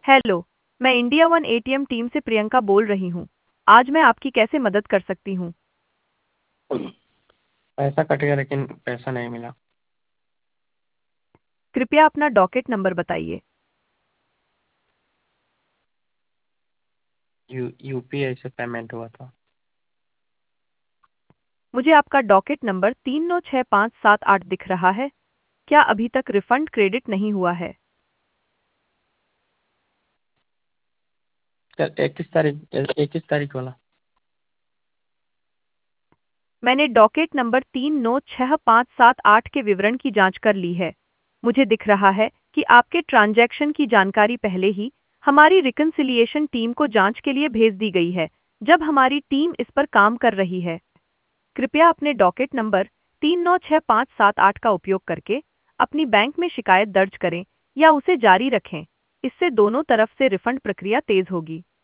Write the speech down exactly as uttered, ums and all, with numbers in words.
Hello, मैं India one ATM team से प्रियंका बोल रही हूँ। आज मैं आपकी कैसे मदद कर सकती हूँ? पैसा कट गया लेकिन पैसा नहीं मिला। कृपया अपना डॉकेट नंबर बताइए। यू यूपीआई से पेमेंट हुआ था। मुझे आपका डॉकेट नंबर तीन नौ छः पाँच सात आठ दिख रहा है। क्या अभी तक रिफंड क्रेडिट नहीं हुआ है? कल इक्कीस तारीख इक्कीस तारीख वाला। मैंने डॉकेट नंबर तीन नौ छः पाँच सात आठ के विवरण की जांच कर ली है। मुझे दिख रहा है कि आपके ट्रांजैक्शन की जानकारी पहले ही हमारी रिकन्सिलिएशन टीम को जांच के लिए भेज दी गई है, जब हमारी टीम इस पर काम कर रही है। कृपया अपने डॉकेट नंबर तीन नौ छः पाँच सात आठ का उपयोग करके अपनी बैंक में शिकायत दर्ज करें या उसे जारी रखें। इससे दोनों तरफ से रिफंड प्रक्रिया तेज होगी।